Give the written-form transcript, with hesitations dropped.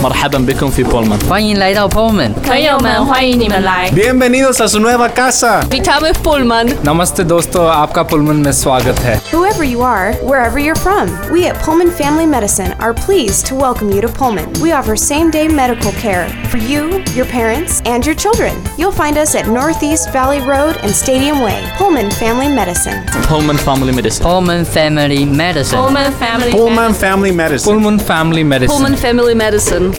مرحبا بكم في Pullman. 欢迎来到 Pullman。 朋友们，欢迎你们来。 Bienvenidos a su nueva casa. Witamy w Pullman. नमस्ते दोस्तों, आपका पुलमन में स्वागत है। Whoever you are, wherever you're from, we at Pullman Family Medicine are pleased to welcome you to Pullman. We offer same-day medical care for you, your parents, and your children. You'll find us at Northeast Valley Road and Stadium Way. Pullman Family Medicine. Pullman Family Medicine. Pullman Family Medicine。 Pullman Family. Pullman Family Medicine. Pullman Family Medicine. Pullman Family Medicine.